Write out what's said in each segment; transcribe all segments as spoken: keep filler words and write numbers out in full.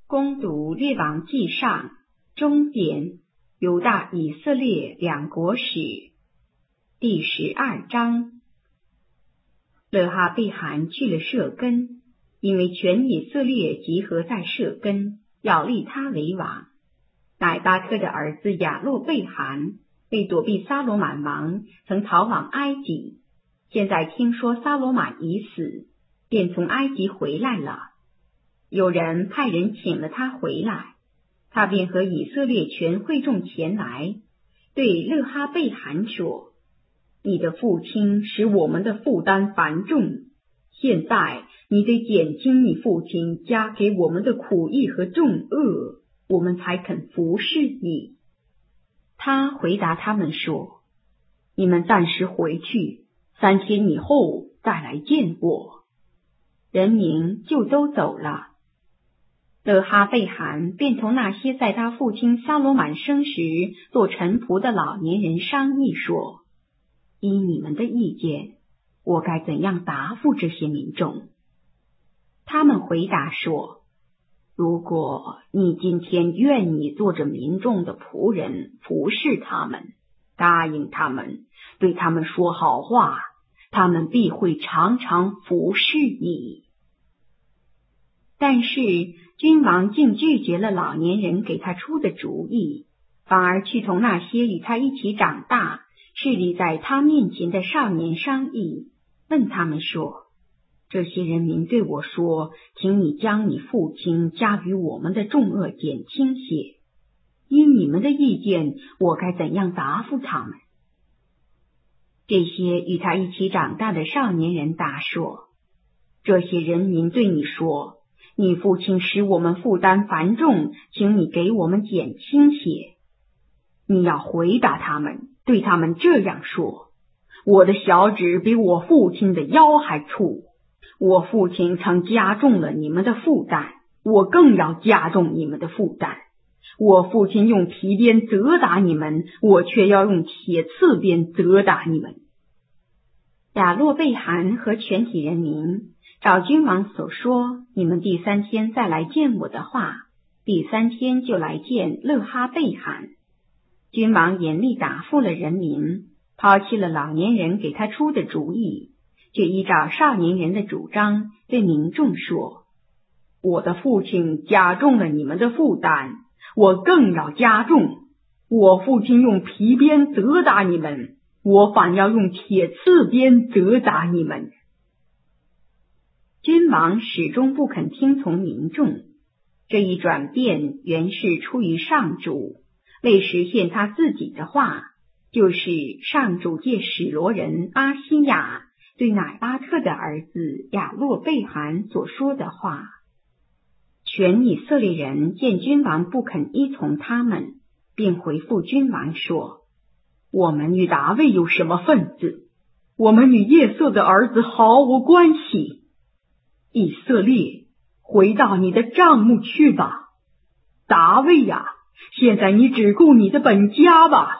攻读列王纪上中典犹大以色列两国史第十二章。勒哈贝罕去了舍根，因为全以色列集合在舍根，要立他为王。乃巴特的儿子亚洛贝罕为躲避撒罗满王，曾逃往埃及，现在听说撒罗满已死，便从埃及回来了。有人派人请了他回来，他便和以色列全会众前来，对勒哈贝罕说：你的父亲使我们的负担繁重，现在你得减轻你父亲加给我们的苦役和重恶，我们才肯服侍你。他回答他们说：你们暂时回去，三天以后再来见我。人民就都走了。勒哈贝罕便同那些在他父亲撒罗满生时做臣仆的老年人商议说：依你们的意见，我该怎样答复这些民众？他们回答说：如果你今天愿意做着民众的仆人，服侍他们，答应他们，对他们说好话，他们必会常常服侍你。但是君王竟拒绝了老年人给他出的主意，反而去同那些与他一起长大、势力在他面前的少年商议，问他们说：这些人民对我说，请你将你父亲加于我们的重恶减轻些。依你们的意见，我该怎样答复他们？这些与他一起长大的少年人答说：这些人民对你说，你父亲使我们负担繁重，请你给我们减轻些。你要回答他们，对他们这样说：我的小指比我父亲的腰还粗，我父亲曾加重了你们的负担，我更要加重你们的负担。我父亲用皮鞭责打你们，我却要用铁刺鞭责打你们。亚洛贝罕和全体人民照君王所说，你们第三天再来见我的话，第三天就来见勒哈贝罕。君王严厉答复了人民，抛弃了老年人给他出的主意，却依照少年人的主张对民众说：我的父亲加重了你们的负担，我更要加重。我父亲用皮鞭责打你们，我反要用铁刺鞭责打你们。君王始终不肯听从民众，这一转变原是出于上主，为实现他自己的话，就是上主借史罗人阿西亚对乃巴特的儿子亚洛贝罕所说的话。全以色列人见君王不肯依从他们，便回复君王说：我们与大卫有什么分子？我们与叶瑟的儿子毫无关系。以色列，回到你的帐幕去吧。大卫呀，现在你只顾你的本家吧。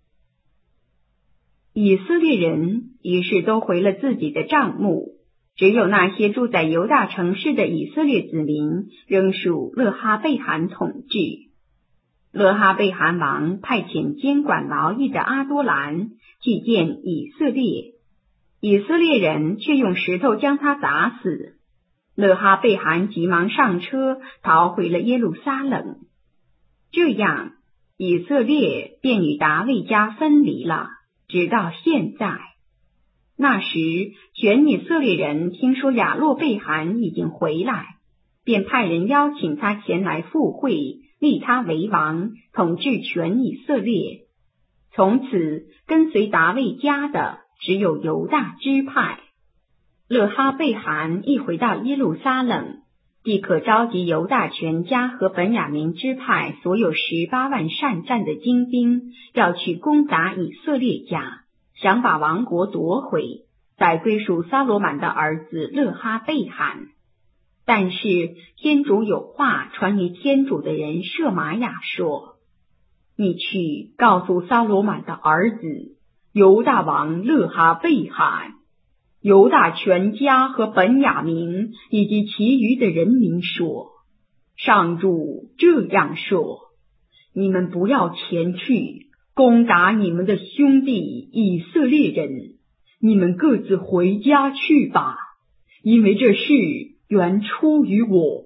以色列人于是都回了自己的帐幕，只有那些住在犹大城市的以色列子民仍属勒哈贝罕统治。勒哈贝罕王派遣监管劳役的阿多兰去见以色列，以色列人却用石头将他砸死。勒哈贝罕急忙上车逃回了耶路撒冷。这样以色列便与达味家分离了，直到现在。那时全以色列人听说亚洛贝罕已经回来，便派人邀请他前来赴会，立他为王，统治全以色列。从此跟随达味家的只有犹大支派。勒哈贝罕一回到耶路撒冷，即可召集犹大全家和本雅明支派所有十八万善战的精兵，要去攻打以色列家，想把王国夺回，再归属撒罗满的儿子勒哈贝罕。但是天主有话传于天主的人舍玛雅说：你去告诉撒罗满的儿子犹大王勒哈贝罕，犹大全家和本雅明以及其余的人民说： 上主这样说：你们不要前去攻打你们的兄弟以色列人，你们各自回家去吧，因为这事原出于我。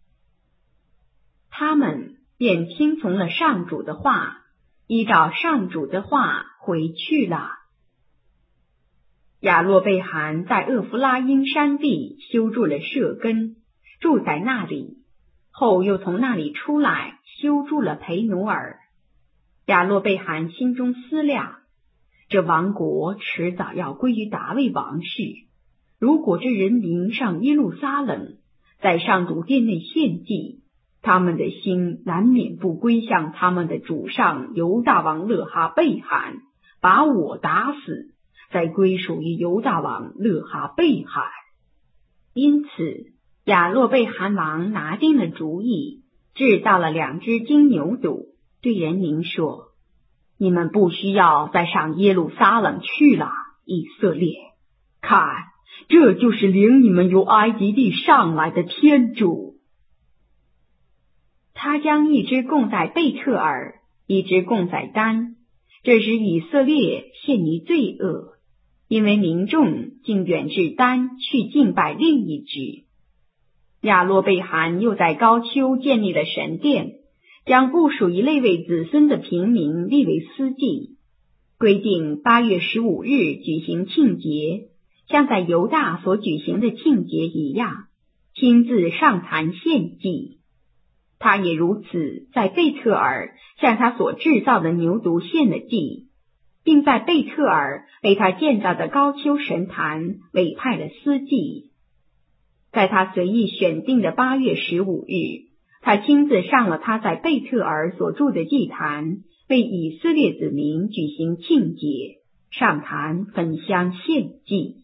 他们便听从了上主的话，依照上主的话回去了。亚洛贝罕在厄弗拉因山地修筑了舍根，住在那里，后又从那里出来修筑了培努尔。亚洛贝罕心中思量，这王国迟早要归于大卫王室，如果这人民上耶路撒冷，在上主殿内献祭，他们的心难免不归向他们的主上犹大王勒哈贝罕，把我打死，再归属于犹大王勒哈贝罕。因此亚洛贝罕王拿定了主意，制造了两只金牛犊，对人民说：你们不需要再上耶路撒冷去了，以色列，看，这就是领你们由埃及地上来的天主。他将一只供在贝特尔，一只供在丹，这使以色列陷于罪恶，因为民众竟远至丹去敬拜另一只。亚洛贝罕又在高丘建立了神殿，将不属于利未子孙的平民立为司祭，规定八月十五日举行庆节，像在犹大所举行的庆节一样，亲自上坛献祭。他也如此在贝特尔向他所制造的牛犊献了祭，并在贝特尔为他建造的高丘神坛委派了司祭。在他随意选定的八月十五日，他亲自上了他在贝特尔所筑的祭坛，为以色列子民举行庆节，上坛焚香献祭。